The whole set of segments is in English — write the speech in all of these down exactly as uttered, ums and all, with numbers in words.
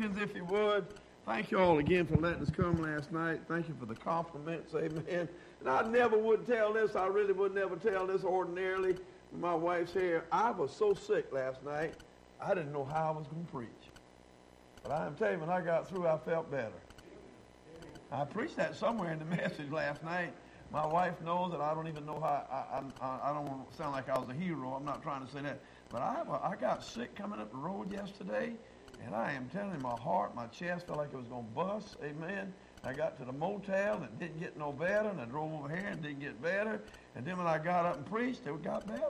Philippians, if you would. Thank you all again for letting us come last night. Thank you for the compliments, amen. And I never would tell this, I really would never tell this ordinarily. My wife's here. I was so sick last night, I didn't know how I was going to preach. But I am telling you, when I got through, I felt better. I preached that somewhere in the message last night. My wife knows that I don't even know how, I, I, I don't want to sound like I was a hero. I'm not trying to say that. But I, I got sick coming up the road yesterday, and I am telling you, my heart, my chest felt like it was going to bust. Amen. I got to the motel, and it didn't get no better, and I drove over here and didn't get better. And then when I got up and preached, it got better.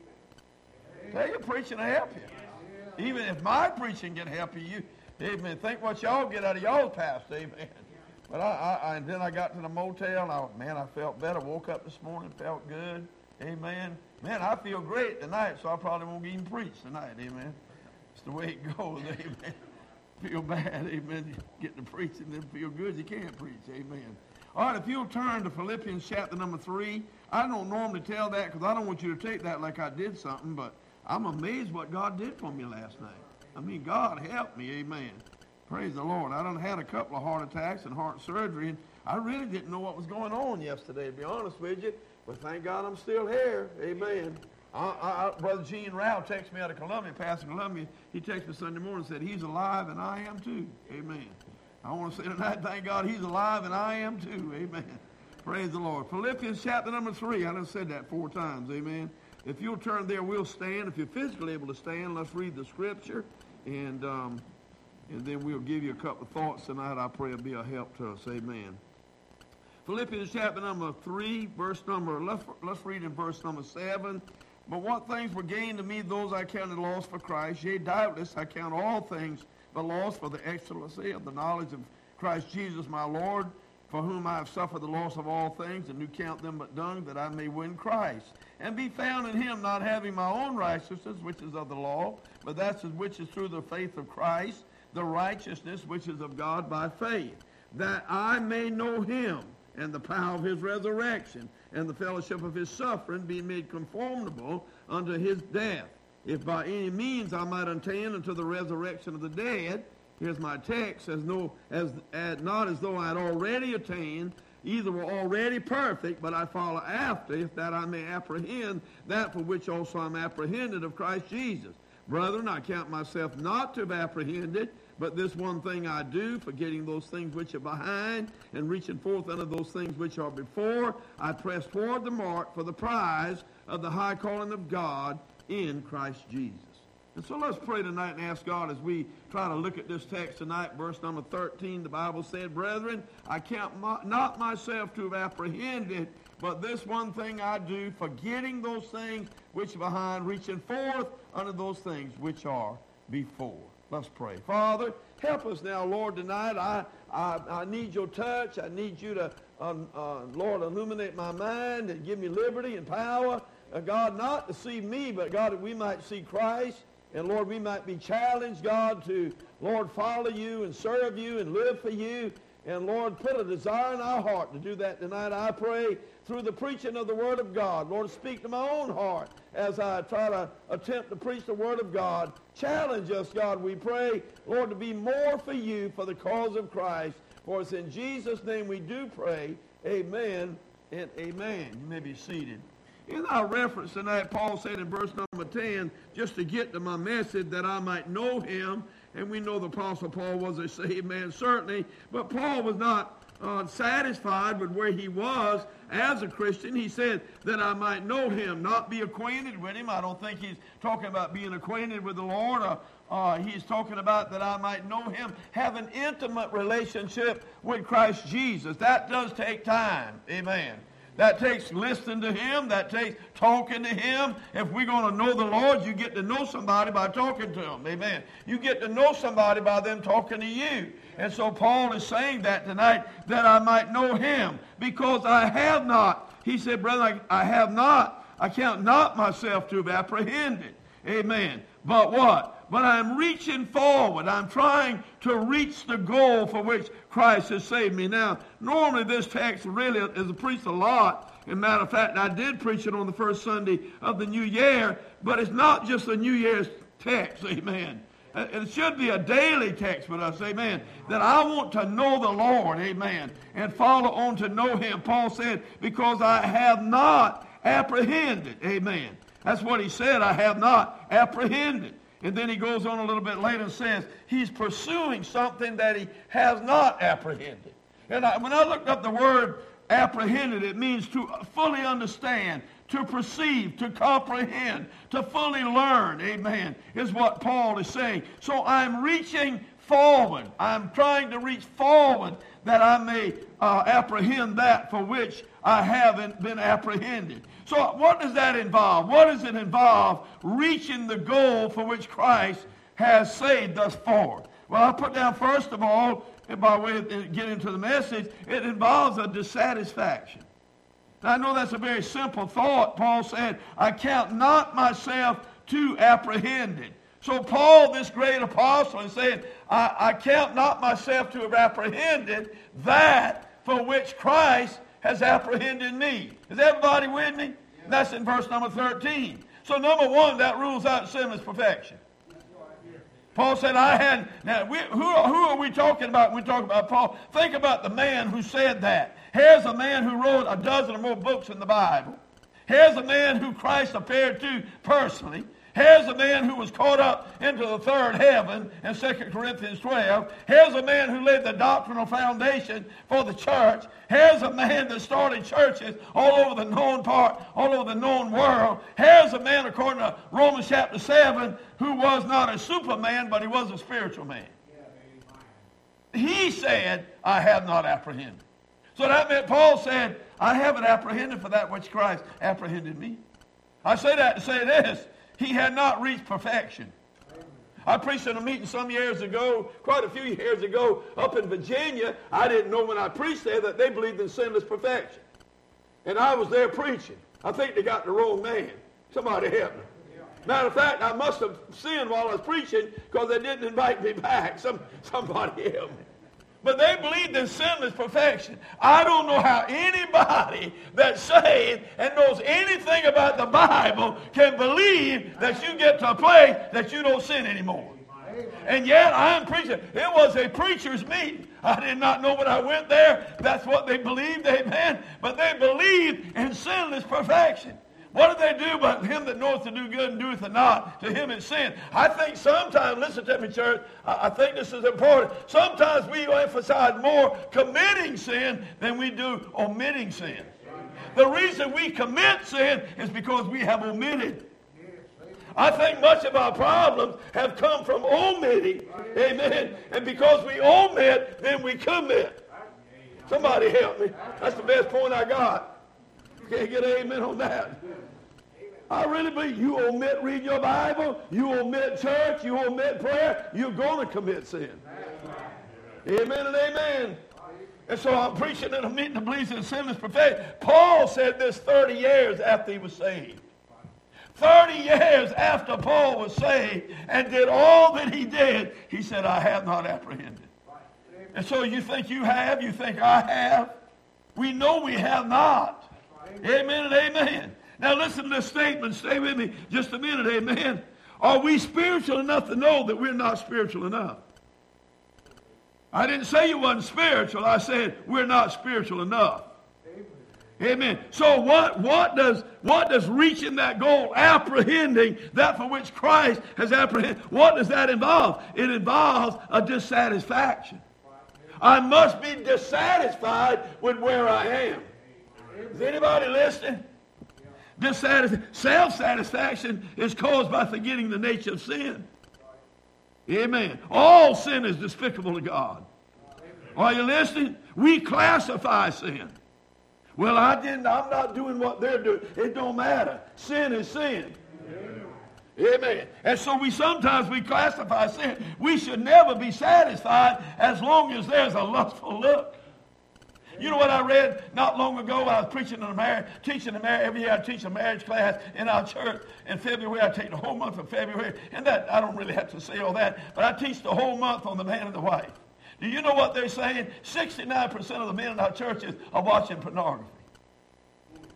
Tell you, preaching will help you. Even if my preaching can help you, amen, think what y'all get out of y'all's past, amen. But I, I, and then I got to the motel, and I, man, I felt better. Woke up this morning, felt good, amen. Man, I feel great tonight, so I probably won't even preach tonight, amen. It's the way it goes, amen. Feel bad, amen. Get to preaching, then feel good. You can't preach, amen. All right, if you'll turn to Philippians chapter number three. I don't normally tell that because I don't want you to take that like I did something, but I'm amazed what God did for me last night. I mean, God helped me, amen. Praise the Lord. I done had a couple of heart attacks and heart surgery, and I really didn't know what was going on yesterday, to be honest with you. But thank God I'm still here, amen. I, I, Brother Gene Rao texted me out of Columbia, Pastor Columbia. He texted me Sunday morning and said, he's alive and I am too. Amen. I want to say tonight, thank God he's alive and I am too. Amen. Praise the Lord. Philippians chapter number three. I done said that four times. Amen. If you'll turn there, we'll stand. If you're physically able to stand, let's read the scripture. And, um, and then we'll give you a couple of thoughts tonight. I pray it'll be a help to us. Amen. Philippians chapter number three, verse number, let's, let's read in verse number seven. But what things were gained to me, those I counted loss for Christ. Yea, doubtless I count all things but loss for the excellency of the knowledge of Christ Jesus my Lord, for whom I have suffered the loss of all things, and do count them but dung, that I may win Christ, and be found in him, not having my own righteousness, which is of the law, but that which is through the faith of Christ, the righteousness which is of God by faith, that I may know him, and the power of his resurrection, and the fellowship of his suffering, being made conformable unto his death, if by any means I might attain unto the resurrection of the dead. Here's my text, as no, as, as not as though I had already attained, either were already perfect, but I follow after, if that I may apprehend that for which also I'm apprehended of Christ Jesus. Brethren, I count myself not to have apprehended, but this one thing I do, forgetting those things which are behind, and reaching forth unto those things which are before, I press toward the mark for the prize of the high calling of God in Christ Jesus. And so let's pray tonight and ask God as we try to look at this text tonight, verse number thirteen, the Bible said, Brethren, I count my, not myself to have apprehended, but this one thing I do, forgetting those things which are behind, reaching forth unto those things which are before. Let's pray. Father, help us now, Lord, tonight. I I, I need your touch. I need you to, uh, uh, Lord, illuminate my mind and give me liberty and power. Uh, God, not to see me, but God, that we might see Christ. And Lord, we might be challenged, God, to, Lord, follow you and serve you and live for you. And Lord, put a desire in our heart to do that tonight. I pray through the preaching of the Word of God. Lord, speak to my own heart as I try to attempt to preach the Word of God. Challenge us, God, we pray, Lord, to be more for you for the cause of Christ. For it's in Jesus' name we do pray. Amen and amen. You may be seated. In our reference tonight, Paul said in verse number ten, just to get to my message, that I might know him. And we know the Apostle Paul was a saved man, certainly. But Paul was not uh, satisfied with where he was as a Christian. He said that I might know him, not be acquainted with him. I don't think he's talking about being acquainted with the Lord. Or, uh, he's talking about that I might know him, have an intimate relationship with Christ Jesus. That does take time. Amen. That takes listening to him. That takes talking to him. If we're going to know the Lord, you get to know somebody by talking to him. Amen. You get to know somebody by them talking to you. And so Paul is saying that tonight, that I might know him, because I have not. He said, brother, I have not. I count not myself to have apprehended. Amen. But what? But I'm reaching forward. I'm trying to reach the goal for which Christ has saved me. Now, normally this text really is preached a lot. As a matter of fact, I did preach it on the first Sunday of the new year. But it's not just a New Year's text. Amen. it should be a daily text with us, amen, that I want to know the Lord, amen, and follow on to know him. Paul said, because I have not apprehended, amen. That's what he said, I have not apprehended. And then he goes on a little bit later and says he's pursuing something that he has not apprehended. And I, when I looked up the word apprehended, it means to fully understand, to perceive, to comprehend, to fully learn, amen, is what Paul is saying. So I'm reaching forward. I'm trying to reach forward that I may uh, apprehend that for which I haven't been apprehended. So what does that involve? What does it involve? Reaching the goal for which Christ has saved us for. Well, I put down, first of all, and by way of getting into the message, it involves a dissatisfaction. Now, I know that's a very simple thought. Paul said, I count not myself too apprehended. So Paul, this great apostle, is saying, I, I count not myself to have apprehended that for which Christ has apprehended me. Is everybody with me? Yeah. That's in verse number thirteen. So number one, that rules out sinless perfection. Paul said, I had, now we, who, who are we talking about when we talk about Paul? Think about the man who said that. Here's a man who wrote a dozen or more books in the Bible. Here's a man who Christ appeared to personally. Here's a man who was caught up into the third heaven in Second Corinthians twelve. Here's a man who laid the doctrinal foundation for the church. Here's a man that started churches all over the known part, all over the known world. Here's a man, according to Romans chapter seven, who was not a superman, but he was a spiritual man. He said, I have not apprehended. So that meant Paul said, I haven't apprehended for that which Christ apprehended me. I say that to say this. He had not reached perfection. I preached in a meeting some years ago, quite a few years ago, up in Virginia. I didn't know when I preached there that they believed in sinless perfection. And I was there preaching. I think they got the wrong man. Somebody help me. Matter of fact, I must have sinned while I was preaching because they didn't invite me back. Some, somebody help me. But they believed in sinless perfection. I don't know how anybody that's saved and knows anything about the Bible can believe that you get to a place that you don't sin anymore. And yet I'm preaching. It was a preacher's meeting. I did not know when I went there. That's what they believed, amen. But they believed in sinless perfection. What do they do but him that knoweth to do good and doeth it not, to him is sin? I think sometimes, listen to me, church, I, I think this is important. Sometimes we emphasize more committing sin than we do omitting sin. The reason we commit sin is because we have omitted. I think much of our problems have come from omitting. Amen. And because we omit, then we commit. Somebody help me. That's the best point I got. Can't get an amen on that. I really believe you omit reading your Bible, you omit church, you omit prayer, you're going to commit sin. Amen and amen. And so I'm preaching in a meeting that believes in sinless perfection. Paul said this thirty years after he was saved. thirty years after Paul was saved and did all that he did, he said, I have not apprehended. And so you think you have, you think I have. We know we have not. Amen and amen. Now listen to this statement. Stay with me just a minute. Amen. Are we spiritual enough to know that we're not spiritual enough? I didn't say you wasn't spiritual. I said we're not spiritual enough. Amen. So what, what does what does reaching that goal, apprehending that for which Christ has apprehended, what does that involve? It involves a dissatisfaction. I must be dissatisfied with where I am. Is anybody listening? Dissatisfaction, self-satisfaction is caused by forgetting the nature of sin. Amen. All sin is despicable to God. Are you listening? We classify sin. Well, I didn't, I'm not doing what they're doing. It don't matter. Sin is sin. Amen. And so we sometimes we classify sin. We should never be satisfied as long as there's a lustful look. You know what I read not long ago? I was preaching in a marriage, teaching a marriage. Every year I teach a marriage class in our church. In February, I take the whole month of February. And that, I don't really have to say all that, but I teach the whole month on the man and the wife. Do you know what they're saying? sixty-nine percent of the men in our churches are watching pornography.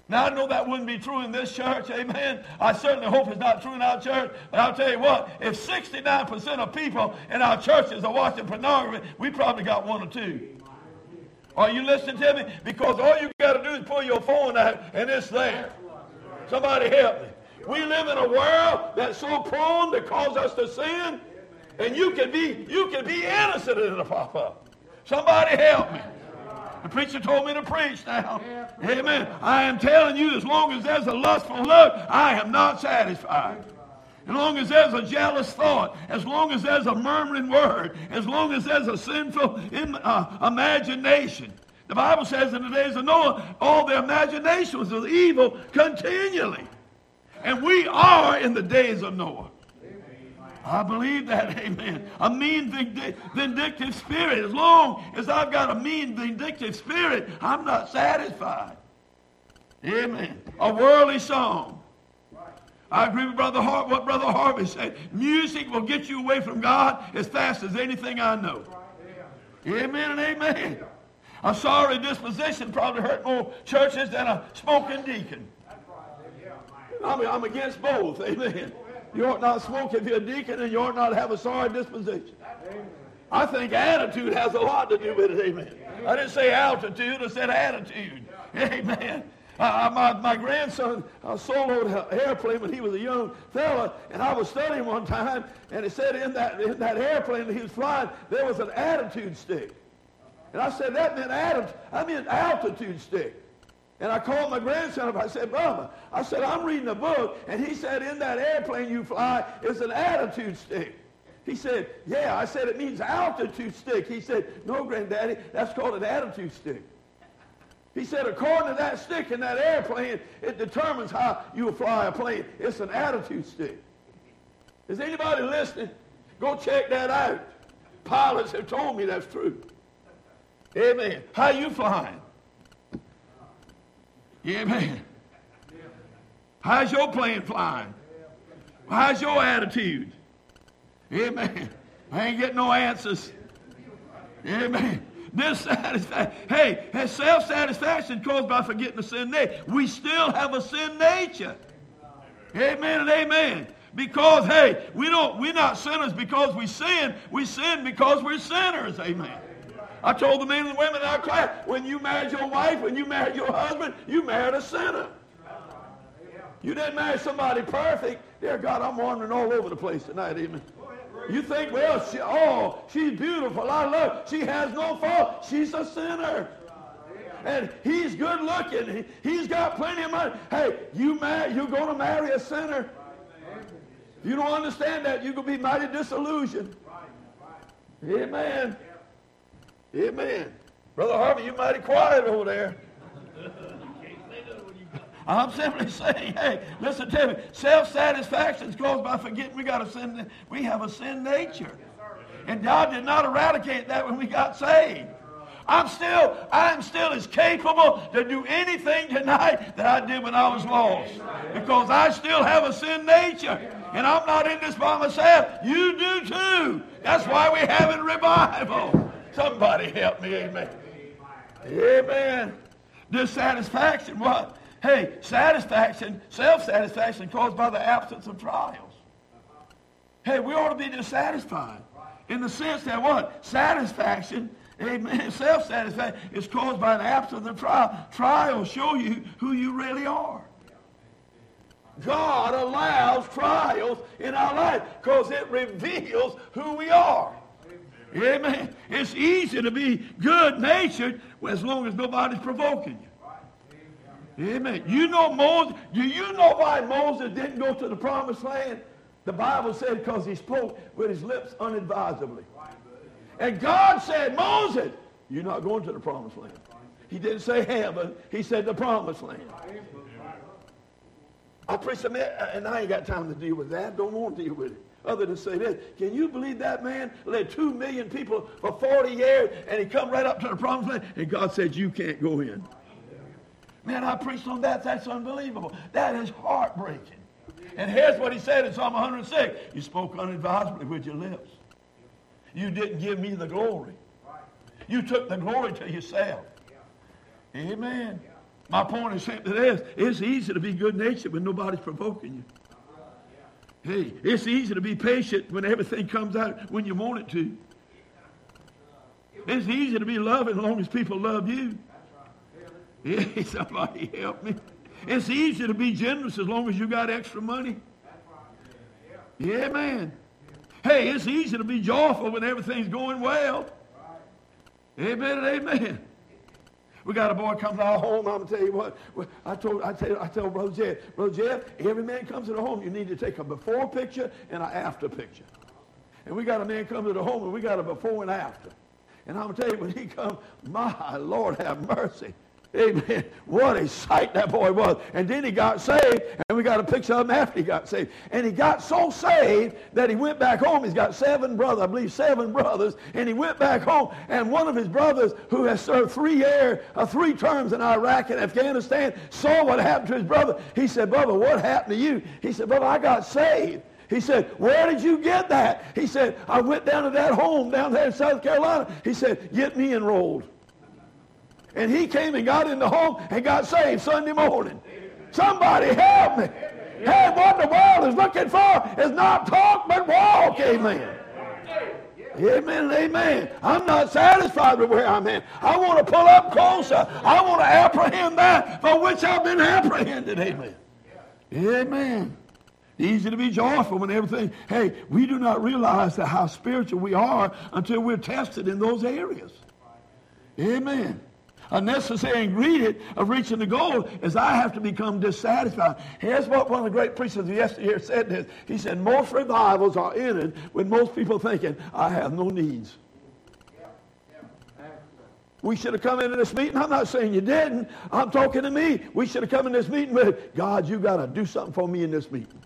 Now, I know that wouldn't be true in this church, amen. I certainly hope it's not true in our church. But I'll tell you what, if sixty-nine percent of people in our churches are watching pornography, we probably got one or two. Are you listening to me? Because all you got to do is pull your phone out, and it's there. Somebody help me. We live in a world that's so prone to cause us to sin, and you can be, you can be innocent in a pop-up. Somebody help me. The preacher told me to preach now. Amen. I am telling you, as long as there's a lustful look, I am not satisfied. As long as there's a jealous thought, as long as there's a murmuring word, as long as there's a sinful uh, imagination. The Bible says in the days of Noah, all their imagination was of evil continually. And we are in the days of Noah. I believe that, amen. A mean, vindictive spirit. As long as I've got a mean, vindictive spirit, I'm not satisfied. Amen. A worldly song. I agree with Brother Har- what Brother Harvey said. Music will get you away from God as fast as anything I know. Amen and amen. A sorry disposition probably hurt more churches than a smoking deacon. I'm, I'm against both, amen. You ought not smoke if you're a deacon, and you ought not have a sorry disposition. I think attitude has a lot to do with it, amen. I didn't say altitude, I said attitude. Amen. Uh, my, my grandson uh, soloed an airplane when he was a young fella, and I was studying one time, and it said in that, in that airplane that he was flying, there was an attitude stick. And I said, that meant attitude, I meant altitude stick. And I called my grandson up. I said, Bubba, I said, I'm reading a book, and he said, in that airplane you fly is an attitude stick. He said, yeah. I said, it means altitude stick. He said, no, Granddaddy, that's called an attitude stick. He said, according to that stick in that airplane, it determines how you will fly a plane. It's an attitude stick. Is anybody listening? Go check that out. Pilots have told me that's true. Amen. How you flying? Amen. How's your plane flying? How's your attitude? Amen. I ain't getting no answers. Amen. Dissatisfaction. Hey, self-satisfaction caused by forgetting the sin nature. We still have a sin nature. Amen and amen. Because, hey, we don't, we're not sinners because we sin. We sin because we're sinners. Amen. I told the men and women in our class, when you married your wife, when you married your husband, you married a sinner. You didn't marry somebody perfect. Dear God, I'm wandering all over the place tonight, amen. You think, well, she, oh, she's beautiful. I love her. She has no fault. She's a sinner. And he's good looking. He, he's got plenty of money. Hey, you marry, you're going to marry a sinner. If you don't understand that, you're going to be mighty disillusioned. Amen. Amen. Brother Harvey, you're mighty quiet over there. I'm simply saying, hey, listen to me. Self-satisfaction is caused by forgetting we got a sin. We have a sin nature, and God did not eradicate that when we got saved. I'm still, I'm still as capable to do anything tonight that I did when I was lost, because I still have a sin nature, and I'm not in this by myself. You do too. That's why we're having revival. Somebody help me, amen. Amen. Dissatisfaction, what? Hey, satisfaction, self-satisfaction caused by the absence of trials. Hey, we ought to be dissatisfied in the sense that what? Satisfaction, amen, self-satisfaction is caused by an absence of trial. Trials show you who you really are. God allows trials in our life because it reveals who we are. Amen. It's easy to be good-natured as long as nobody's provoking you. Amen. You know Moses, do you know why Moses didn't go to the promised land? The Bible said because he spoke with his lips unadvisedly. And God said, Moses, you're not going to the promised land. He didn't say heaven, he said the promised land. I preach a minute, and I ain't got time to deal with that. Don't want to deal with it. Other than say this, can you believe that man led two million people for forty years, and he come right up to the promised land, and God said, you can't go in. Man, I preached on that. That's unbelievable. That is heartbreaking. And here's what he said in Psalm one hundred six. You spoke unadvisedly with your lips. You didn't give me the glory. You took the glory to yourself. Amen. My point is simply this. It's easy to be good-natured when nobody's provoking you. Hey, it's easy to be patient when everything comes out when you want it to. It's easy to be loving as long as people love you. Yeah, somebody help me. It's easy to be generous as long as you got extra money. Yeah, man. Hey, it's easy to be joyful when everything's going well. Amen and amen. We got a boy comes to our home. I'm gonna tell you what. I told I tell I tell Brother Jeff, Brother Jeff, every man comes to the home, you need to take a before picture and an after picture. And we got a man come to the home, and we got a before and after. And I'm gonna tell you, when he come, my Lord have mercy. Amen. What a sight that boy was. And then he got saved, and we got a picture of him after he got saved. And he got so saved that he went back home. He's got seven brothers, I believe seven brothers, and he went back home. And one of his brothers, who has served three years, uh, three terms in Iraq and Afghanistan, saw what happened to his brother. He said, "Brother, what happened to you?" He said, "Brother, I got saved." He said, "Where did you get that?" He said, "I went down to that home down there in South Carolina." He said, "Get me enrolled." And he came and got in the home and got saved Sunday morning. Somebody help me. Hey, what the world is looking for is not talk but walk. Amen. Amen and amen. I'm not satisfied with where I'm at. I want to pull up closer. I want to apprehend that for which I've been apprehended. Amen. Amen. Easy to be joyful when everything. Hey, we do not realize that how spiritual we are until we're tested in those areas. Amen. A necessary ingredient of reaching the goal is I have to become dissatisfied. Here's what one of the great preachers yesterday said this. He said, most revivals are ended when most people thinking, I have no needs. We should have come into this meeting. I'm not saying you didn't. I'm talking to me. We should have come in this meeting with, God, you got to do something for me in this meeting.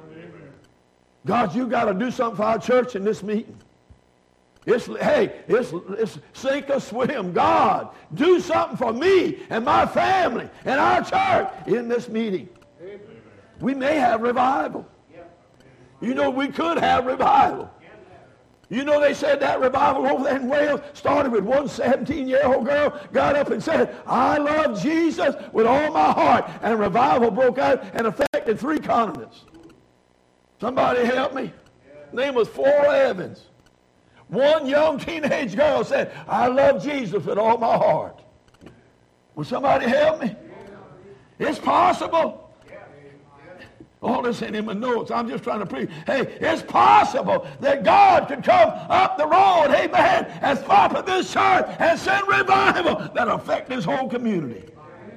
God, you got to do something for our church in this meeting. It's, hey, it's, it's sink or swim. God, do something for me and my family and our church in this meeting. Amen. We may have revival. You know, we could have revival. You know, they said that revival over there in Wales started with one seventeen-year-old girl got up and said, I love Jesus with all my heart. And revival broke out and affected three continents. Somebody help me. Her name was Flora Evans. One young teenage girl said, I love Jesus with all my heart. Will somebody help me? It's possible. All this ain't in my notes. I'm just trying to preach. Hey, it's possible that God could come up the road, amen, as part of this church and send revival that affect this whole community.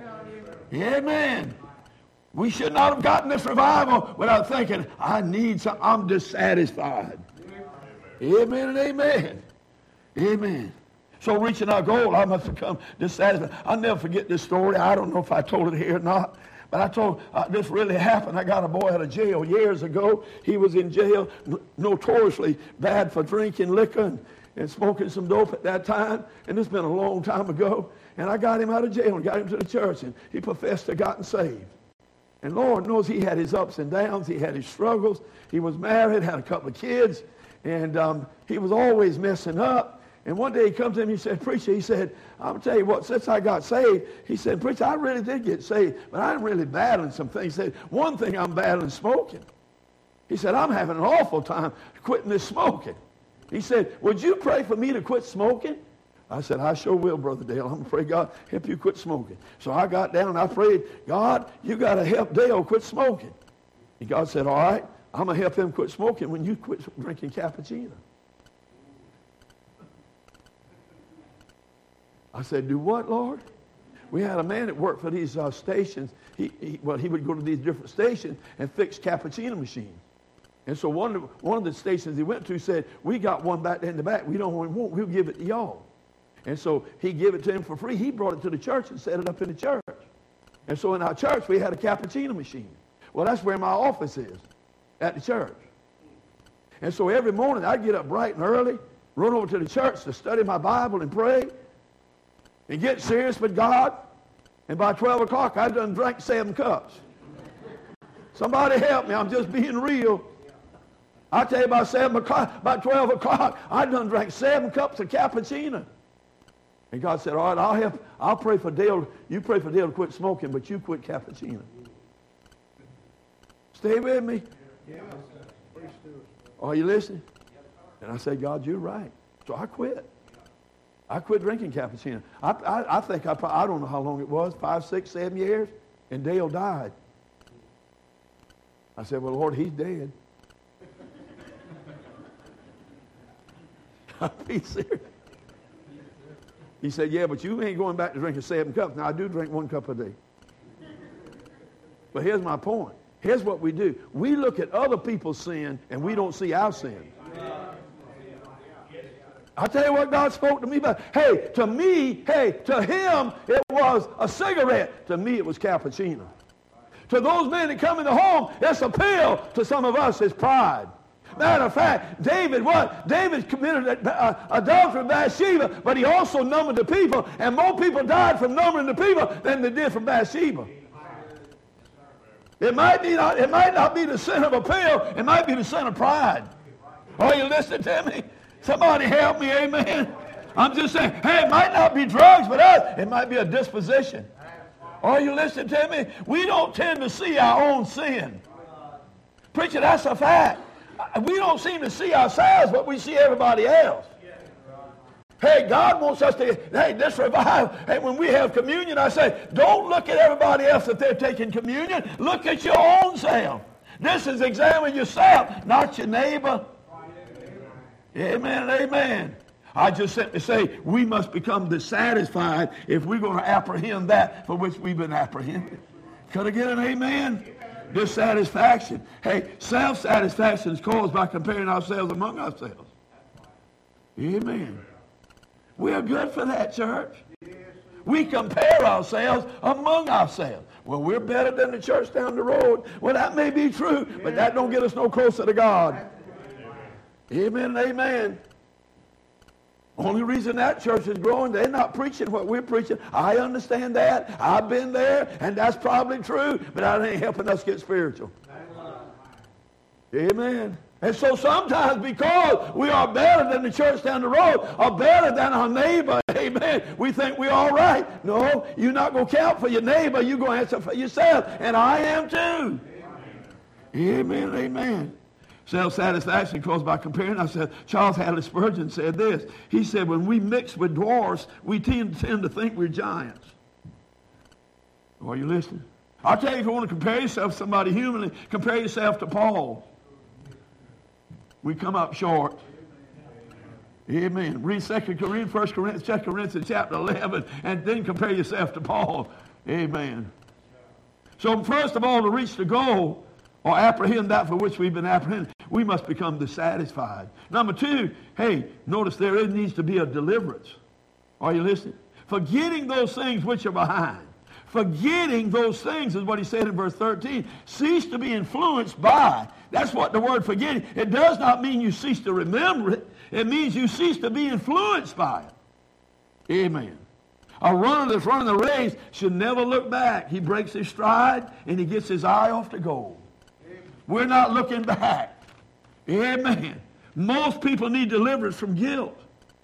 Amen. We should not have gotten this revival without thinking, I need some, I'm dissatisfied. Amen and amen. Amen. So reaching our goal, I must become dissatisfied. I'll never forget this story. I don't know if I told it here or not, but I told uh, this really happened. I got a boy out of jail years ago. He was in jail, n- notoriously bad for drinking liquor and, and smoking some dope at that time. And it's been a long time ago. And I got him out of jail and got him to the church, and he professed to gotten saved. And Lord knows he had his ups and downs. He had his struggles. He was married, had a couple of kids. And um, he was always messing up. And one day he comes in and he said, Preacher, he said, I'm going to tell you what, since I got saved, he said, Preacher, I really did get saved, but I'm really battling some things. He said, one thing I'm battling smoking. He said, I'm having an awful time quitting this smoking. He said, would you pray for me to quit smoking? I said, I sure will, Brother Dale. I'm going to pray God help you quit smoking. So I got down and I prayed, God, you got to help Dale quit smoking. And God said, all right. I'm going to help him quit smoking when you quit drinking cappuccino. I said, do what, Lord? We had a man that worked for these uh, stations. He, he, well, he would go to these different stations and fix cappuccino machines. And so one of, the, one of the stations he went to said, we got one back there in the back. We don't want, we'll give it to y'all. And so he gave it to him for free. He brought it to the church and set it up in the church. And so in our church, we had a cappuccino machine. Well, that's where my office is. At the church. And so every morning I'd get up bright and early, run over to the church to study my Bible and pray and get serious with God. And by twelve o'clock I'd done drank seven cups. Somebody help me. I'm just being real. I tell you, by seven o'clock, by twelve o'clock, I'd done drank seven cups of cappuccino. And God said, all right, I'll help. I'll pray for Dale. You pray for Dale to quit smoking, but you quit cappuccino. Stay with me. Are you listening? And I said, God, you're right. So I quit. I quit drinking cappuccino. I, I, I think I, I don't know how long it was, five, six, seven years, and Dale died. I said, well, Lord, he's dead. Be serious. He said, yeah, but you ain't going back to drinking seven cups. Now, I do drink one cup a day. But here's my point. Here's what we do. We look at other people's sin, and we don't see our sin. I'll tell you what God spoke to me about. Hey, to me, hey, to him, it was a cigarette. To me, it was cappuccino. To those men that come in the home, it's a pill. To some of us, it's pride. Matter of fact, David, what? David committed uh, adultery with Bathsheba, but he also numbered the people, and more people died from numbering the people than they did from Bathsheba. It might be not, it might not be the sin of a pill, it might be the sin of pride. Are you listening to me? Somebody help me, amen. I'm just saying, hey, it might not be drugs, but us, it might be a disposition. Are you listening to me? We don't tend to see our own sin. Preacher, that's a fact. We don't seem to see ourselves, but we see everybody else. Hey, God wants us to, hey, this revival, hey, when we have communion, I say, don't look at everybody else that they're taking communion. Look at your own self. This is examine yourself, not your neighbor. Amen and amen. I just simply say we must become dissatisfied if we're going to apprehend that for which we've been apprehended. Could I get an amen? Dissatisfaction. Hey, self-satisfaction is caused by comparing ourselves among ourselves. Amen. We are good for that, church. We compare ourselves among ourselves. Well, we're better than the church down the road. Well, that may be true, but that don't get us no closer to God. Amen and amen. Only reason that church is growing, they're not preaching what we're preaching. I understand that. I've been there, and that's probably true, but that ain't helping us get spiritual. Amen. And so sometimes because we are better than the church down the road, or better than our neighbor, amen, we think we're all right. No, you're not going to count for your neighbor. You're going to answer for yourself, and I am too. Amen, amen. Self-satisfaction caused by comparing ourselves. Charles Hadley Spurgeon said this. He said, when we mix with dwarfs, we tend, tend to think we're giants. Are you listening? I'll tell you, if you want to compare yourself to somebody humanly, compare yourself to Paul. We come up short. Amen. Read Second Corinthians, First Corinthians, Second Corinthians chapter eleven, and then compare yourself to Paul. Amen. So first of all, to reach the goal, or apprehend that for which we've been apprehended, we must become dissatisfied. Number two, hey, notice there needs to be a deliverance. Are you listening? Forgetting those things which are behind. Forgetting those things is what he said in verse thirteen. Cease to be influenced by. That's what the word forgetting. It does not mean you cease to remember it. It means you cease to be influenced by it. Amen. A runner that's running the race should never look back. He breaks his stride and he gets his eye off the goal. We're not looking back. Amen. Most people need deliverance from guilt.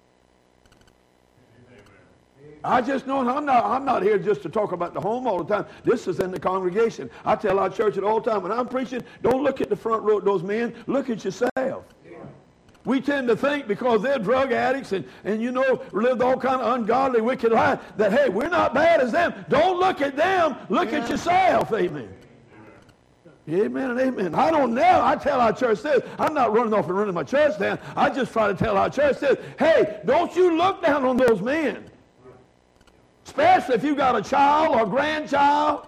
I just know I'm not, I'm not here just to talk about the home all the time. This is in the congregation. I tell our church it all the time. When I'm preaching, don't look at the front row of those men. Look at yourself. We tend to think because they're drug addicts and, and you know, lived all kind of ungodly, wicked lives, that, hey, we're not bad as them. Don't look at them. Look yeah. at yourself. Amen. Amen and amen. I don't know. I tell our church this. I'm not running off and running my church down. I just try to tell our church this. Hey, don't you look down on those men. Especially if you got a child or grandchild.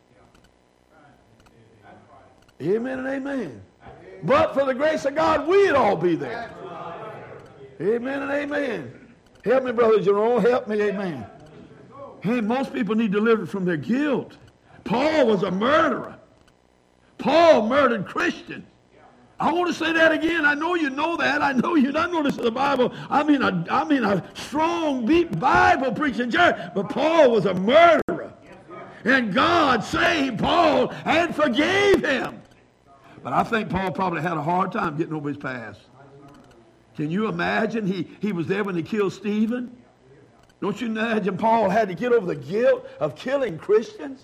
Amen and amen. But for the grace of God, we'd all be there. Amen and amen. Help me, Brother Jerome. Help me, amen. Hey, most people need delivered from their guilt. Paul was a murderer. Paul murdered Christians. I want to say that again. I know you know that. I know you don't know this in the Bible. I mean a, I mean a strong, deep Bible preaching church. But Paul was a murderer. And God saved Paul and forgave him. But I think Paul probably had a hard time getting over his past. Can you imagine? He, he was there when they killed Stephen. Don't you imagine Paul had to get over the guilt of killing Christians?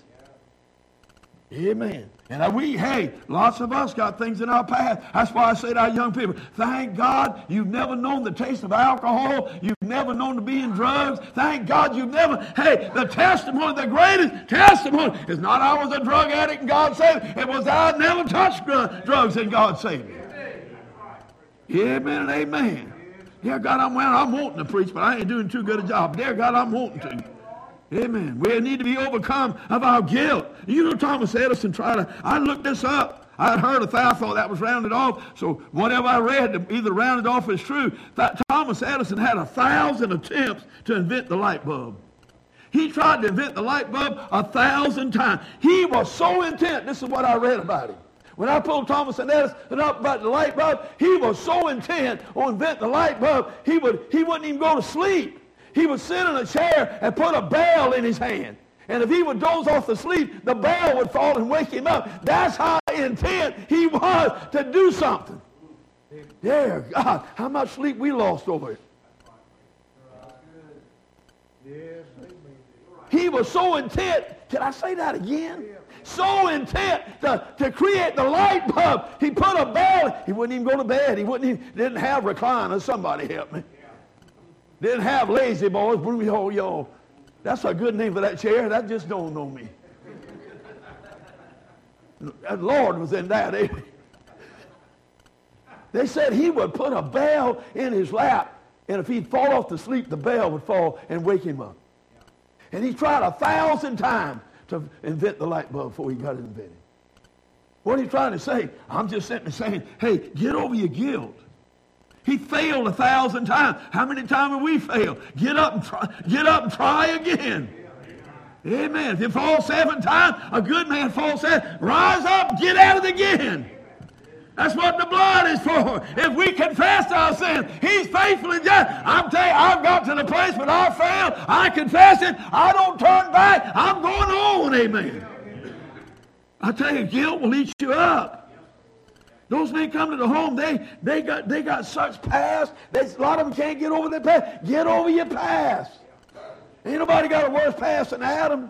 Amen. And we, hey, lots of us got things in our past. That's why I say to our young people, thank God you've never known the taste of alcohol. You've never known to be in drugs. Thank God you've never, hey, the testimony, the greatest testimony is not I was a drug addict and God saved me. It was I never touched drugs and God saved me. Amen and amen. Dear God, I'm, well, I'm wanting to preach, but I ain't doing too good a job. Dear God, I'm wanting to. Amen. We need to be overcome of our guilt. You know, Thomas Edison tried to, I looked this up. I'd heard a thousand, I thought that was rounded off. So whatever I read, either rounded off as true. That Thomas Edison had a thousand attempts to invent the light bulb. He tried to invent the light bulb a thousand times. He was so intent. This is what I read about him. When I pulled Thomas Edison up about the light bulb, he was so intent on inventing the light bulb, he, would, he wouldn't even go to sleep. He would sit in a chair and put a bell in his hand. And if he would doze off to sleep, the bell would fall and wake him up. That's how intent he was to do something. Dear God, how much sleep we lost over it. He was so intent. Can I say that again? So intent to, to create the light bulb. He put a bell. He wouldn't even go to bed. He wouldn't even, didn't have recliners. Somebody help me. Didn't have lazy boys. Oh, yo. That's a good name for that chair. That just don't know me. The Lord was in that. Eh? They said he would put a bell in his lap, and if he'd fall off to sleep, the bell would fall and wake him up. And he tried a thousand times to invent the light bulb before he got it invented. What are you trying to say? I'm just simply saying, hey, get over your guilt. He failed a thousand times. How many times have we failed? Get up and try, get up and try again. Amen. If you fall seven times, a good man falls seven. Rise up, get at it again. That's what the blood is for. If we confess our sins, he's faithful and just. I'm telling you, I've got to the place when I fail, I confess it, I don't turn back, I'm going on, amen. I tell you, guilt will eat you up. Those men come to the home, they they got they got such past, they, a lot of them can't get over their past. Get over your past. Ain't nobody got a worse past than Adam.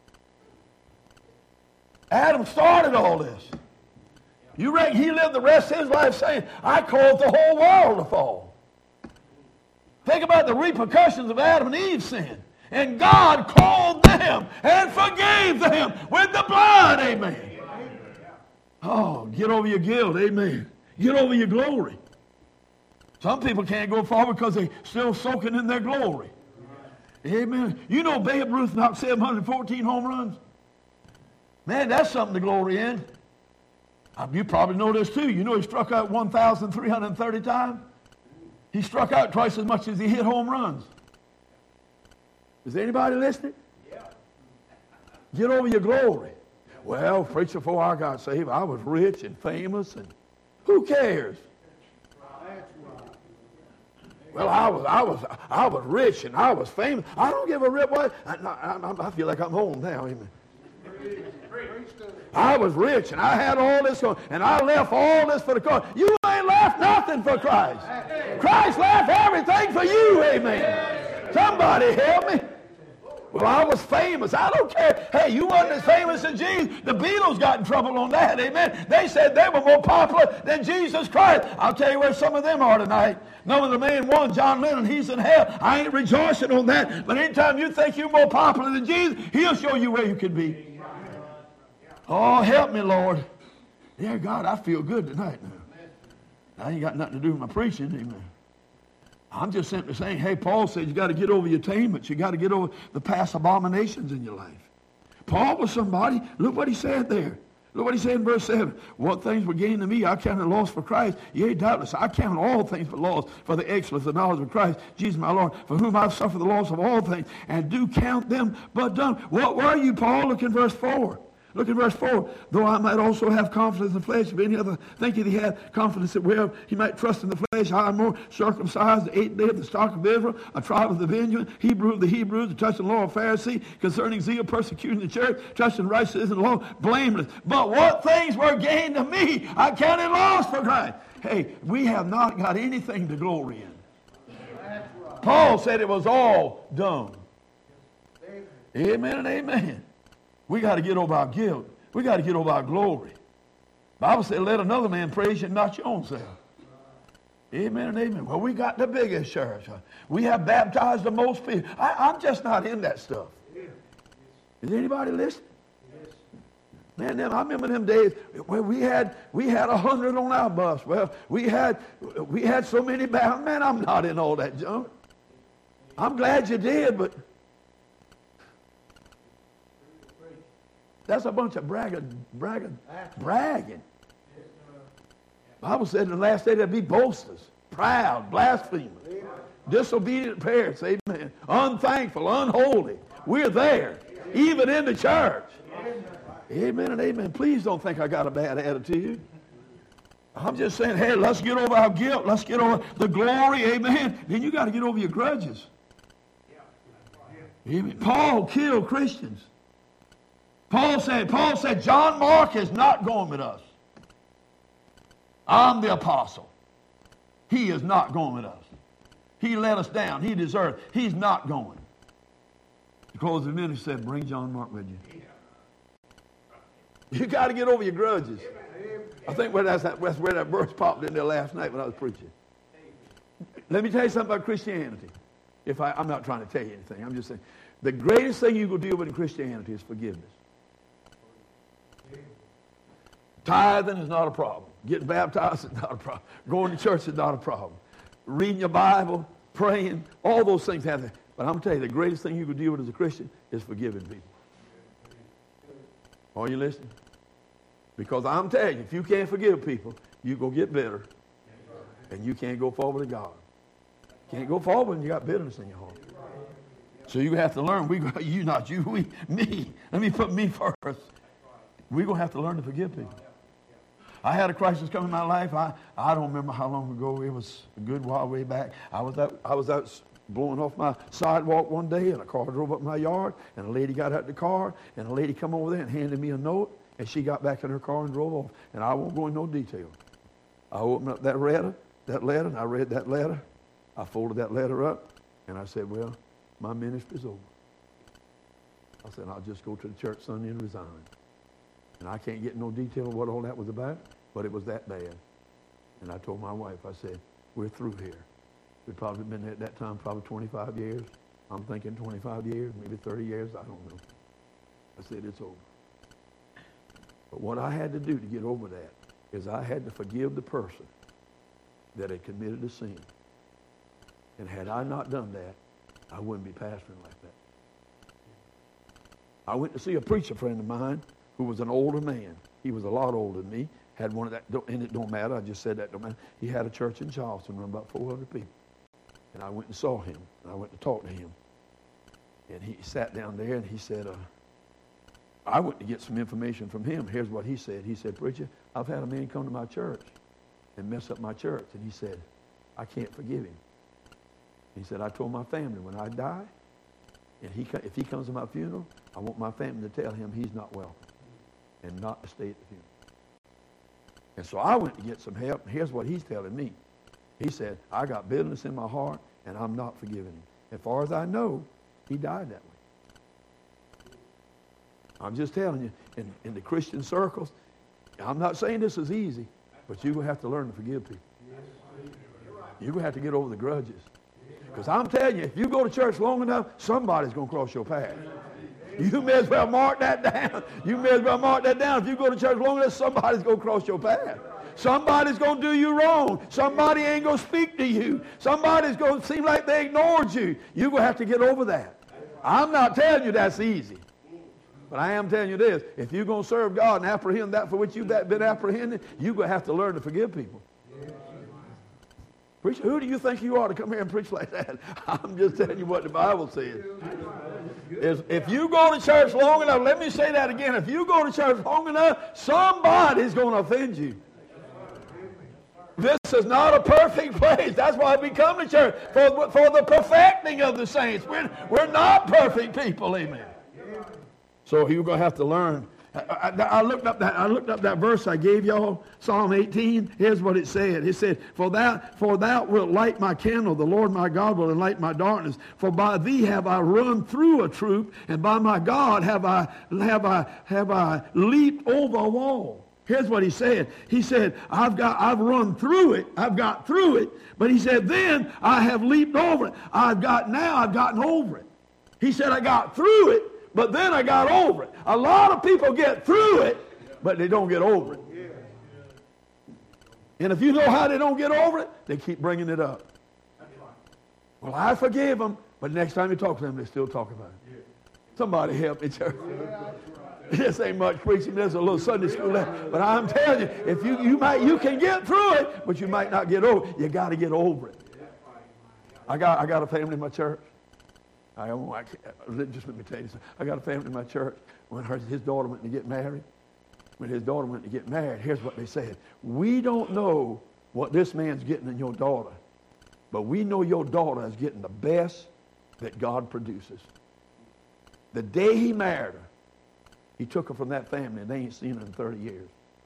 Adam started all this. You reckon he lived the rest of his life saying, I caused the whole world to fall. Think about the repercussions of Adam and Eve's sin. And God called them and forgave them with the blood, amen. Oh, get over your guilt, amen. Get over your glory. Some people can't go forward because they're still soaking in their glory. Amen. You know Babe Ruth knocked seven hundred fourteen home runs? Man, that's something to glory in. You probably know this too. You know he struck out one thousand three hundred thirty times? He struck out twice as much as he hit home runs. Is anybody listening? Yeah. Get over your glory. Well, preacher, before I got saved, I was rich and famous, and who cares? Well, I was, I was, I was rich and I was famous. I don't give a rip what. I, I, I feel like I'm home now, amen. I was rich and I had all this going, and I left all this for the cause. You ain't left nothing for Christ. Christ left everything for you, amen. Somebody help me. Well, I was famous. I don't care. Hey, you wasn't as famous as Jesus. The Beatles got in trouble on that, amen. They said they were more popular than Jesus Christ. I'll tell you where some of them are tonight. None of the main one, John Lennon, he's in hell. I ain't rejoicing on that. But anytime you think you're more popular than Jesus, he'll show you where you can be. Oh, help me, Lord. Dear God, I feel good tonight now. I ain't got nothing to do with my preaching, amen. I'm just simply saying, hey, Paul said you got to get over your attainments. You got to get over the past abominations in your life. Paul was somebody. Look what he said there. Look what he said in verse seven. What things were gained to me, I counted loss for Christ. Yea, doubtless, I count all things but loss for the excellence of the knowledge of Christ, Jesus my Lord, for whom I've suffered the loss of all things, and do count them but done. What were you, Paul? Look in verse four. Look at verse four. Though I might also have confidence in the flesh, if any other thinketh he had confidence that whereof he might trust in the flesh, I am more circumcised, the eighth day of the stock of Israel, a tribe of the Benjamin, Hebrew of the Hebrews, the touching law of Pharisee, concerning zeal, persecuting the church, trusting righteousness in the law, blameless. But what things were gained to me, I counted loss for Christ. Hey, we have not got anything to glory in. Paul said it was all done. Amen and amen. We got to get over our guilt. We got to get over our glory. The Bible said, let another man praise you, not your own self. Amen and amen. Well, we got the biggest church. We have baptized the most people. I, I'm just not in that stuff. Is anybody listening? Man, them, I remember them days where we had we had a hundred on our bus. Well, we had we had so many bound. Man, I'm not in all that junk. I'm glad you did, but that's a bunch of bragging, bragging, bragging. The Bible said in the last day there'd be boasters, proud, blasphemers, disobedient parents, amen, unthankful, unholy. We're there, even in the church. Amen and amen. Please don't think I got a bad attitude. I'm just saying, hey, let's get over our guilt. Let's get over the glory, amen. Then you got to get over your grudges. Amen. Paul killed Christians. Paul said, Paul said, John Mark is not going with us. I'm the apostle. He is not going with us. He let us down. He deserved. He's not going. The close of the ministry said, bring John Mark with you. You got to get over your grudges. I think where that's, that's where that verse popped in there last night when I was preaching. Let me tell you something about Christianity. If I, I'm not trying to tell you anything. I'm just saying the greatest thing you can deal with in Christianity is forgiveness. Tithing is not a problem. Getting baptized is not a problem. Going to church is not a problem. Reading your Bible, praying, all those things have that. But I'm going to tell you, the greatest thing you can deal with as a Christian is forgiving people. Are you listening? Because I'm telling you, if you can't forgive people, you go get bitter. And you can't go forward to God. Can't go forward when you got bitterness in your heart. So you have to learn. We, you, not you, we, me. Let me put me first. We're going to have to learn to forgive people. I had a crisis come in my life. I, I don't remember how long ago. It was a good while way back. I was out, I was out blowing off my sidewalk one day, and a car drove up my yard, and a lady got out of the car, and a lady come over there and handed me a note, and she got back in her car and drove off. And I won't go into no detail. I opened up that letter, that letter, and I read that letter. I folded that letter up, and I said, well, my ministry's over. I said, I'll just go to the church Sunday and resign. And I can't get no detail of what all that was about, but it was that bad. And I told my wife, I said, we're through here. We'd probably been there at that time, probably twenty-five years. I'm thinking twenty-five years, maybe thirty years, I don't know. I said, it's over. But what I had to do to get over that is I had to forgive the person that had committed a sin. And had I not done that, I wouldn't be pastoring like that. I went to see a preacher friend of mine who was an older man. He was a lot older than me. Had one of that, and it don't matter, I just said that don't matter. He had a church in Charleston, run about four hundred people. And I went and saw him, and I went to talk to him. And he sat down there, and he said, uh, I went to get some information from him. Here's what he said. He said, preacher, I've had a man come to my church and mess up my church. And he said, I can't forgive him. He said, I told my family when I die, and he, if he comes to my funeral, I want my family to tell him he's not welcome and not to stay at the funeral. And so I went to get some help. And here's what he's telling me. He said, I got bitterness in my heart, and I'm not forgiving him. As far as I know, he died that way. I'm just telling you, in, in the Christian circles, I'm not saying this is easy, but you're going to have to learn to forgive people. You're going to have to get over the grudges. Because I'm telling you, if you go to church long enough, somebody's going to cross your path. You may as well mark that down. You may as well mark that down. If you go to church long enough, somebody's going to cross your path. Somebody's going to do you wrong. Somebody ain't going to speak to you. Somebody's going to seem like they ignored you. You're going to have to get over that. I'm not telling you that's easy. But I am telling you this. If you're going to serve God and apprehend that for which you've been apprehended, you're going to have to learn to forgive people. Preacher, who do you think you are to come here and preach like that? I'm just telling you what the Bible says. Is if you go to church long enough, let me say that again. If you go to church long enough, somebody's going to offend you. This is not a perfect place. That's why we come to church, for, for the perfecting of the saints. We're, we're not perfect people, amen. So you're going to have to learn. I, I, I looked up that I looked up that verse I gave y'all, Psalm eighteen. Here's what it said. It said, For thou, for thou wilt light my candle, the Lord my God will enlighten my darkness. For by thee have I run through a troop, and by my God have I have I have I leaped over a wall. Here's what he said. He said, I've got I've run through it, I've got through it, but he said, then I have leaped over it. I've got now I've gotten over it. He said, I got through it. But then I got over it. A lot of people get through it, but they don't get over it. And if you know how they don't get over it, they keep bringing it up. Well, I forgave them, but next time you talk to them, they still talk about it. Somebody help me, church. This ain't much preaching. There's a little Sunday school left. But I'm telling you, if you, you might you can get through it, but you might not get over it. You got to get over it. I got I got a family in my church. I, I just let me tell you something. I got a family in my church. When her, his daughter went to get married, when his daughter went to get married, here's what they said. We don't know what this man's getting in your daughter, but we know your daughter is getting the best that God produces. The day he married her, he took her from that family, and they ain't seen her in thirty years.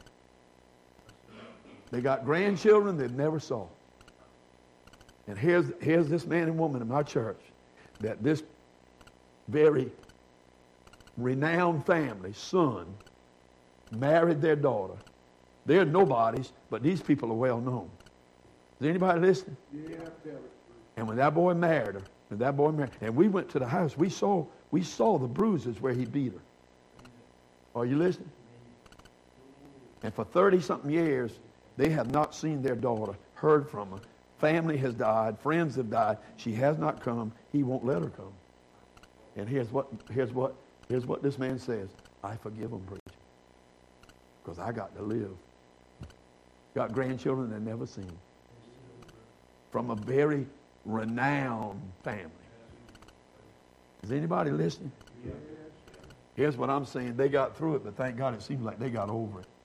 They got grandchildren they never saw. And here's, here's this man and woman in my church that this very renowned family, son, married their daughter. They're nobodies, but these people are well known. Is anybody listening? Yeah. And when that boy married her, when that boy married, and we went to the house, we saw we saw the bruises where he beat her. Are you listening? And for thirty-something years, they have not seen their daughter, heard from her. Family has died. Friends have died. She has not come. He won't let her come. And here's what here's what here's what this man says. I forgive them, preacher, because I got to live. Got grandchildren I've never seen from a very renowned family. Is anybody listening? Here's what I'm saying. They got through it, but thank God it seems like they got over it.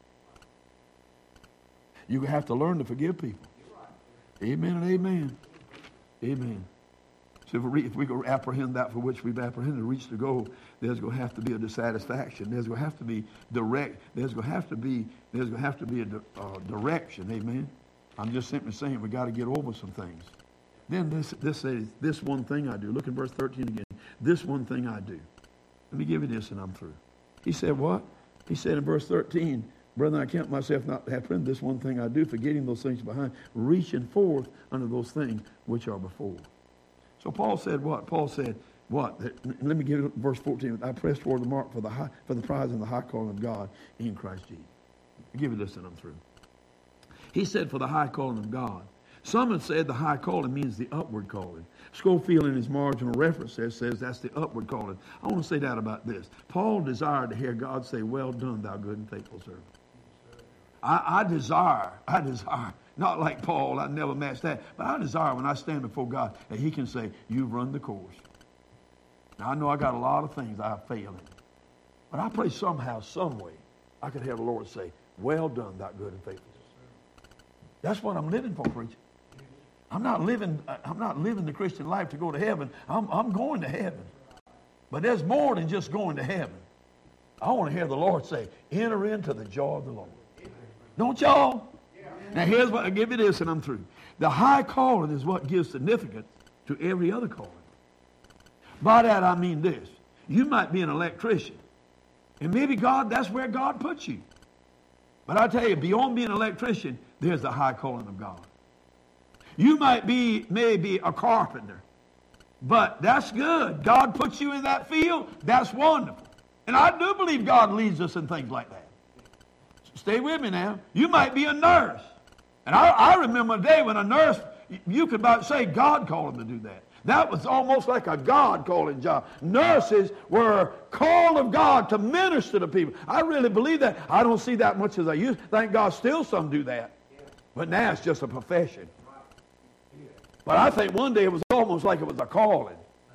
You have to learn to forgive people. Amen and amen. Amen. So if we, if we go apprehend that for which we've apprehended, reach the goal, there's going to have to be a dissatisfaction. There's going to have to be direct. There's going to have to be. There's going to have to be a uh, direction. Amen. I'm just simply saying we got to get over some things. Then this this says this one thing I do. Look at verse thirteen again. This one thing I do. Let me give you this, and I'm through. He said what? He said in verse thirteen. Brethren, I count myself not to have friend. This one thing I do, forgetting those things behind, reaching forth unto those things which are before. So Paul said what? Paul said what? Let me give you verse fourteen. I press toward the mark for the high, for the prize and the high calling of God in Christ Jesus. I'll give you this and I'm through. He said for the high calling of God. Some have said the high calling means the upward calling. Schofield in his marginal reference says, says that's the upward calling. I want to say that about this. Paul desired to hear God say, well done, thou good and faithful servant. I, I desire, I desire, not like Paul, I never matched that, but I desire when I stand before God that he can say, you've run the course. Now I know I got a lot of things I fail in, but I pray somehow, some way, I could have the Lord say, well done, thou good and faithful servant. That's what I'm living for, preacher. I'm not living, I'm not living the Christian life to go to heaven. I'm, I'm going to heaven. But there's more than just going to heaven. I want to hear the Lord say, enter into the joy of the Lord. Don't y'all? Yeah. Now here's what, I'll give you this and I'm through. The high calling is what gives significance to every other calling. By that I mean this. You might be an electrician. And maybe God, that's where God puts you. But I tell you, beyond being an electrician, there's the high calling of God. You might be maybe a carpenter. But that's good. God puts you in that field. That's wonderful. And I do believe God leads us in things like that. Stay with me now. You might be a nurse. And I, I remember a day when a nurse, you could about say God called them to do that. That was almost like a God calling job. Nurses were called of God to minister to people. I really believe that. I don't see that much as I used. Thank God still some do that. But now it's just a profession. But I think one day it was almost like it was a calling.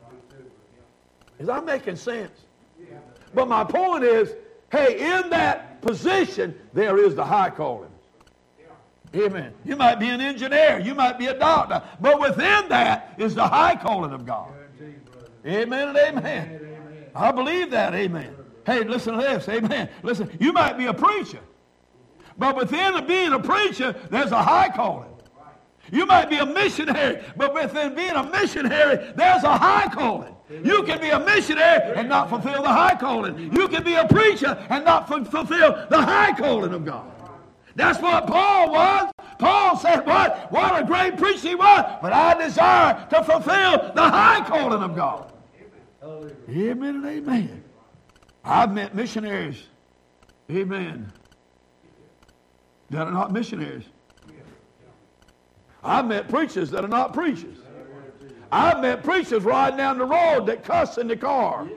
Is that making sense? But my point is, hey, in that position, there is the high calling. Amen. You might be an engineer. You might be a doctor. But within that is the high calling of God. Amen and amen. I believe that. Amen. Hey, listen to this. Amen. Listen, you might be a preacher, but within being a preacher, there's a high calling. You might be a missionary, but within being a missionary, there's a high calling. You can be a missionary and not fulfill the high calling. You can be a preacher and not f- fulfill the high calling of God. That's what Paul was. Paul said, what? What a great preacher he was, but I desire to fulfill the high calling of God. Amen and amen. I've met missionaries, amen, that are not missionaries. I've met preachers that are not preachers. I've met preachers riding down the road that cuss in the car.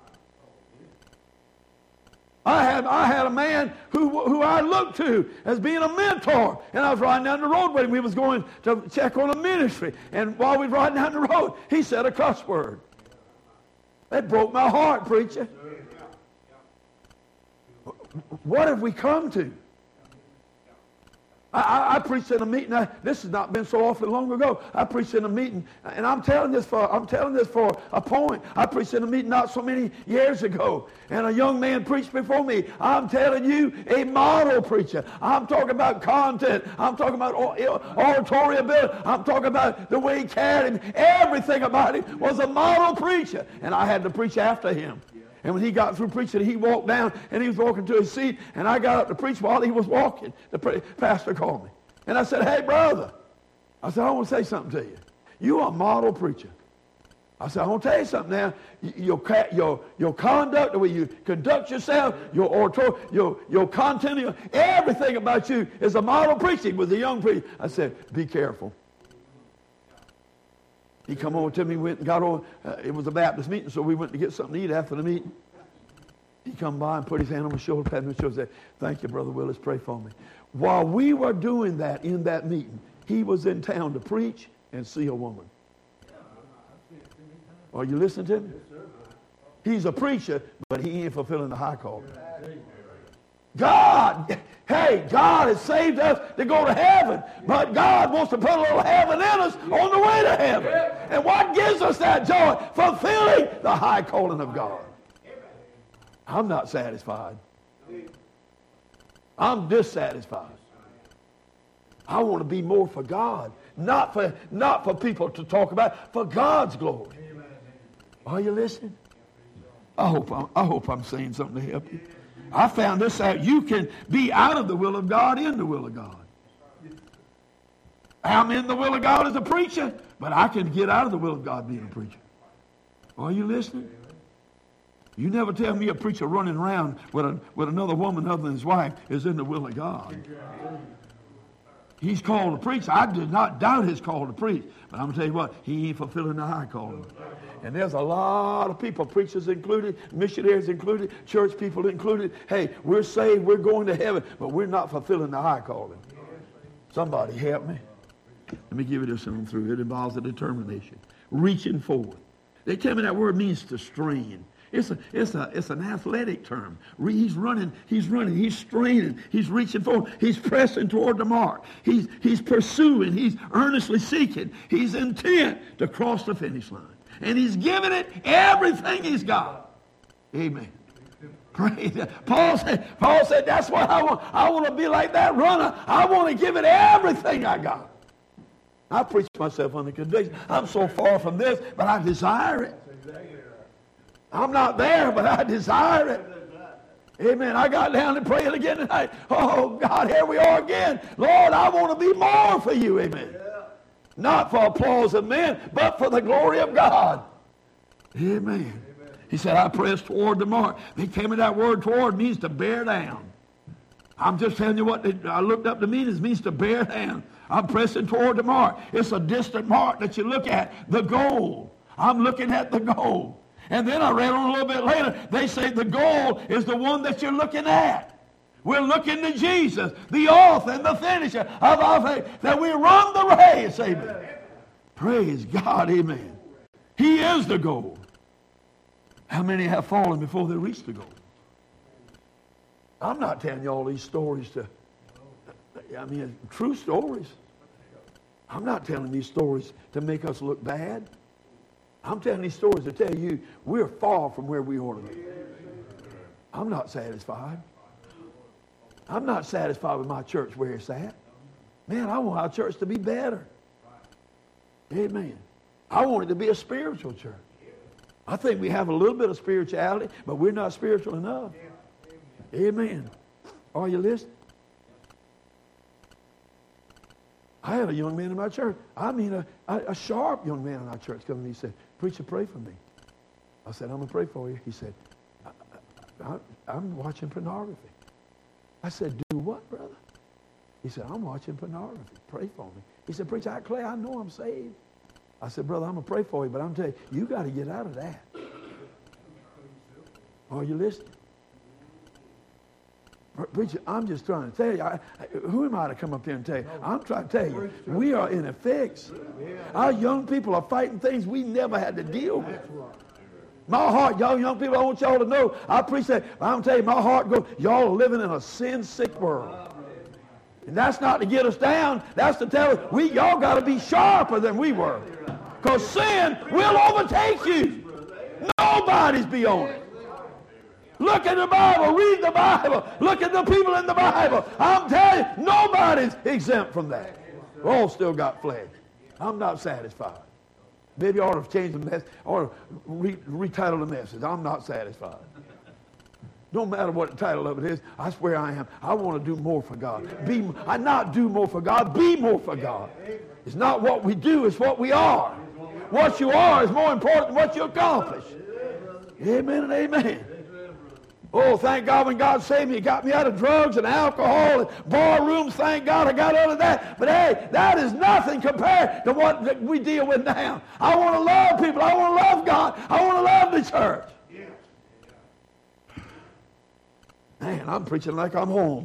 I had, I had a man who, who I looked to as being a mentor, and I was riding down the road with him. We was going to check on a ministry, and while we were riding down the road, he said a cuss word. That broke my heart, preacher. What have we come to? I, I, I preached in a meeting. I, this has not been so awfully long ago. I preached in a meeting, and I'm telling this for I'm telling this for a point. I preached in a meeting not so many years ago, and a young man preached before me. I'm telling you, a model preacher. I'm talking about content. I'm talking about oratory ability. I'm talking about the way he carried him. Everything about him was a model preacher, and I had to preach after him. And when he got through preaching, he walked down and he was walking to his seat, and I got up to preach while he was walking. The pastor called me. And I said, hey, brother. I said, I want to say something to you. You're a model preacher. I said, I want to tell you something now. Your, your, your conduct, the way you conduct yourself, your oratory, your, your content, your, everything about you is a model preacher. He was a young preacher. I said, be careful. He come over to me, went and got on. Uh, it was a Baptist meeting, so we went to get something to eat after the meeting. He come by and put his hand on my shoulder, patted me on the shoulder, and said, thank you, Brother Willis, pray for me. While we were doing that in that meeting, he was in town to preach and see a woman. Are you listening to me? He's a preacher, but he ain't fulfilling the high calling. God, hey, God has saved us to go to heaven, but God wants to put a little heaven in us on the way to heaven. And what gives us that joy? Fulfilling the high calling of God. I'm not satisfied. I'm dissatisfied. I want to be more for God, not for, not for people to talk about, for God's glory. Are you listening? I hope I'm, I hope I'm saying something to help you. I found this out. You can be out of the will of God in the will of God. I'm in the will of God as a preacher, but I can get out of the will of God being a preacher. Are you listening? You never tell me a preacher running around with, a, with another woman other than his wife is in the will of God. He's called to preach. I did not doubt his call to preach. But I'm going to tell you what, he ain't fulfilling the high calling. And there's a lot of people, preachers included, missionaries included, church people included. Hey, we're saved, we're going to heaven, but we're not fulfilling the high calling. Somebody help me. Let me give you this one through. It involves a determination. Reaching forward. They tell me that word means to strain. It's a, it's a, it's an athletic term. He's running, he's running, he's straining, he's reaching forward, he's pressing toward the mark. He's, he's pursuing, he's earnestly seeking, he's intent to cross the finish line. And he's giving it everything he's got. Amen. Praise God. Paul said, Paul said, that's what I want. I want to be like that runner. I want to give it everything I got. I preach myself under conviction. I'm so far from this, but I desire it. I'm not there, but I desire it. Amen. I got down and prayed again tonight. Oh, God, here we are again. Lord, I want to be more for you. Amen. Not for applause of men, but for the glory of God. Amen. Amen. He said, I press toward the mark. They tell me that word toward means to bear down. I'm just telling you what they, I looked up the meaning. It means to bear down. I'm pressing toward the mark. It's a distant mark that you look at, the goal. I'm looking at the goal. And then I read on a little bit later, they say the goal is the one that you're looking at. We're looking to Jesus, the author and the finisher of our faith, that we run the race. Amen. Praise God. Amen. He is the goal. How many have fallen before they reach the goal? I'm not telling you all these stories to, I mean, true stories. I'm not telling these stories to make us look bad. I'm telling these stories to tell you we're far from where we ought to be. I'm not satisfied. I'm not satisfied with my church where it's at. Man, I want our church to be better. Amen. I want it to be a spiritual church. I think we have a little bit of spirituality, but we're not spiritual enough. Amen. Are you listening? I had a young man in my church. I mean, a, a, a sharp young man in our church come and he said, "Preacher, pray for me." I said, "I'm going to pray for you." He said, I, I, I'm watching pornography. I said, "Do what, brother?" He said, "I'm watching pornography. Pray for me." He said, "Preacher, Clay, I know I'm saved." I said, "Brother, I'm going to pray for you, but I'm telling you, you got to get out of that." Are you listening? Preacher, I'm just trying to tell you. I, I, who am I to come up here and tell you? I'm trying to tell you, we are in a fix. Our young people are fighting things we never had to deal with. My heart, y'all young people, I want y'all to know, I appreciate, I'm telling you, my heart goes, y'all are living in a sin-sick world. And that's not to get us down. That's to tell us, we, y'all got to be sharper than we were. Because sin will overtake you. Nobody's beyond it. Look at the Bible. Read the Bible. Look at the people in the Bible. I'm telling you, nobody's exempt from that. We all still got flesh. I'm not satisfied. Maybe I ought to change the message or re- retitle the message. I'm not satisfied. No matter what the title of it is, I swear I am. I want to do more for God. Be, I not do more for God, be more for God. It's not what we do, it's what we are. What you are is more important than what you accomplish. Amen and amen. Oh, thank God when God saved me, He got me out of drugs and alcohol and bar rooms. Thank God I got out of that. But hey, that is nothing compared to what we deal with now. I want to love people. I want to love God. I want to love the church. Man, I'm preaching like I'm home.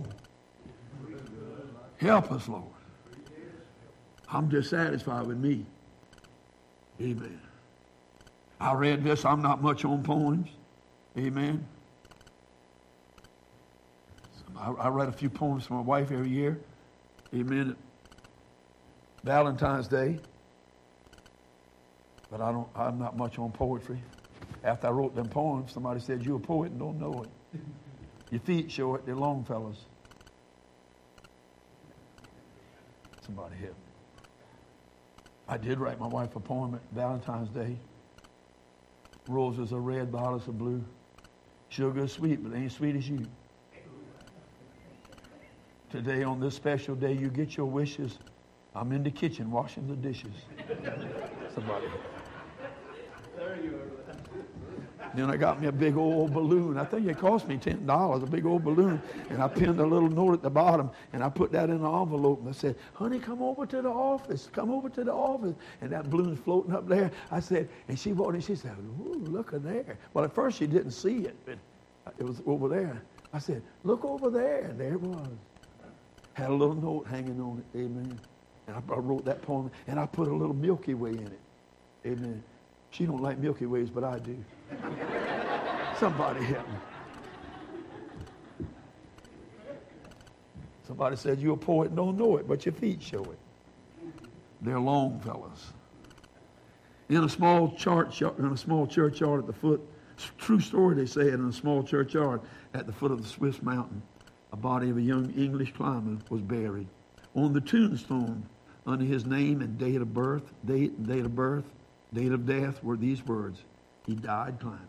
Help us, Lord. I'm just satisfied with me. Amen. I read this. I'm not much on poems. Amen. I, I write a few poems for my wife every year. Amen. Valentine's Day. But I don't, I'm not much on poetry. After I wrote them poems, somebody said, "You're a poet and don't know it. Your feet show it, they're long fellas." Somebody help me. I did write my wife a poem at Valentine's Day. Roses are red, violets are blue. Sugar is sweet, but they ain't sweet as you. Today, on this special day, you get your wishes. I'm in the kitchen washing the dishes. Somebody help. There you are. Then I got me a big old balloon. I think it cost me ten dollars, a big old balloon. And I pinned a little note at the bottom, and I put that in an envelope. And I said, "Honey, come over to the office. Come over to the office." And that balloon's floating up there. I said, and she walked in, she said, "Ooh, look at there." Well, at first she didn't see it, but it was over there. I said, "Look over there." And there it was. Had a little note hanging on it. Amen. And I, I wrote that poem, and I put a little Milky Way in it. Amen. She don't like Milky Ways, but I do. Somebody help me. Somebody said, "You're a poet and don't know it, but your feet show it." They're long fellas. In a small church, in a small churchyard at the foot, true story they say, in a small churchyard at the foot of the Swiss mountain, a body of a young English climber was buried. On the tombstone, under his name and date of birth, date, date of birth, date of death, were these words: "He died climbing."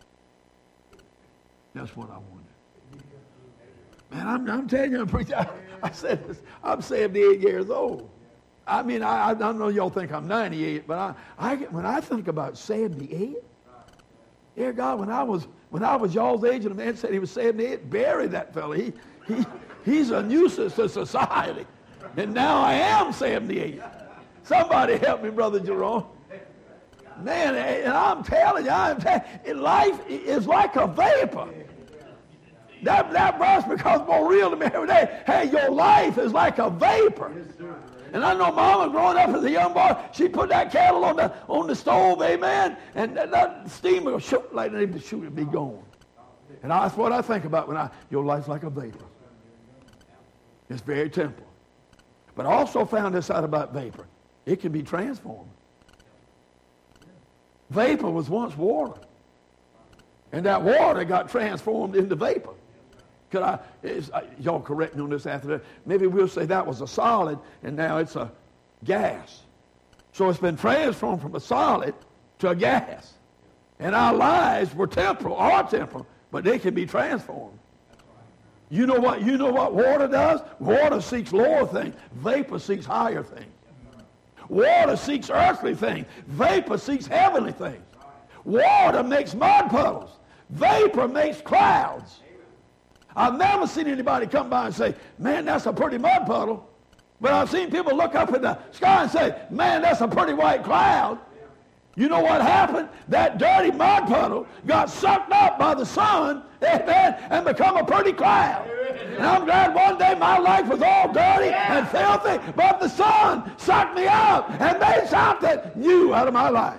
That's what I wanted. Man, I'm, I'm telling you, preacher, I, I said this, I'm seventy-eight years old. I mean, I, I don't know y'all think I'm ninety-eight, but I, I when I think about seventy-eight, dear God, when I was when I was y'all's age and a man said he was seventy-eight, bury that fella. He, he, he's a nuisance to society. And now I am seventy-eight. Somebody help me, Brother Jerome. Man, and I'm telling you, I'm telling you, life is like a vapor. That, that verse becomes more real to me every day. Hey, your life is like a vapor. And I know Mama, growing up as a young boy, she put that kettle on the on the stove, amen, and that, that steam will shoot like they shoot it be gone. And that's what I think about when I, your life's like a vapor. It's very temporal. But I also found this out about vapor. It can be transformed. Vapor was once water. And that water got transformed into vapor. Could I, is, uh, y'all correct me on this after that. Maybe we'll say that was a solid and now it's a gas. So it's been transformed from a solid to a gas. And our lives were temporal, are temporal, but they can be transformed. You know what, you know what water does? Water seeks lower things. Vapor seeks higher things. Water seeks earthly things. Vapor seeks heavenly things. Water makes mud puddles. Vapor makes clouds. I've never seen anybody come by and say, man, that's a pretty mud puddle. But I've seen people look up in the sky and say, man, that's a pretty white cloud. You know what happened? That dirty mud puddle got sucked up by the sun, amen, and become a pretty cloud. And I'm glad one day my life was all dirty and filthy, but the sun sucked me up and made something new out of my life.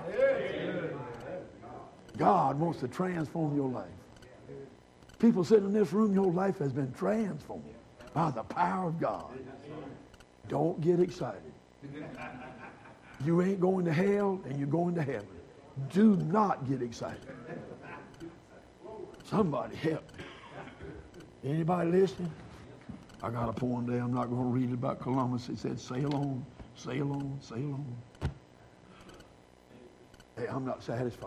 God wants to transform your life. People sitting in this room, your life has been transformed by the power of God. Don't get excited. You ain't going to hell and you're going to heaven. Do not get excited. Somebody help me. Anybody listening? I got a poem there. I'm not going to read it about Columbus. It said, sail on, sail on, sail on. Hey, I'm not satisfied.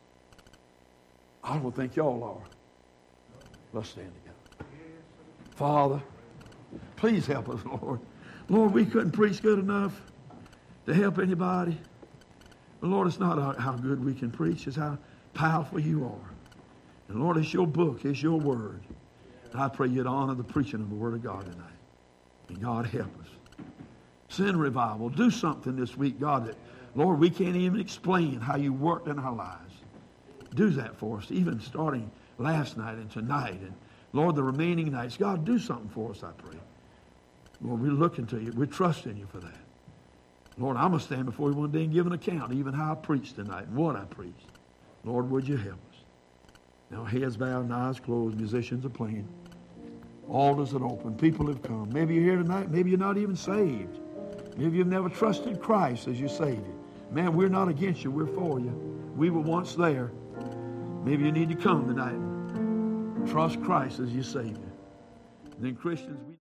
I don't think y'all are. Let's stand together. Father, please help us, Lord. Lord, we couldn't preach good enough to help anybody. But Lord, it's not how good we can preach. It's how powerful you are. And Lord, it's your book. It's your word. And I pray you'd honor the preaching of the word of God tonight. And God, help us. Send revival. Do something this week, God, that, Lord, we can't even explain how you worked in our lives. Do that for us, even starting last night and tonight. And Lord, the remaining nights. God, do something for us, I pray. Lord, we're looking to you. We're trusting you for that. Lord, I'm going to stand before you one day and give an account, even how I preached tonight and what I preached. Lord, would you help us? Now, heads bowed and eyes closed. Musicians are playing. Altars are open. People have come. Maybe you're here tonight. Maybe you're not even saved. Maybe you've never trusted Christ as your Savior. Man, we're not against you. We're for you. We were once there. Maybe you need to come tonight and trust Christ as your Savior. And then Christians, we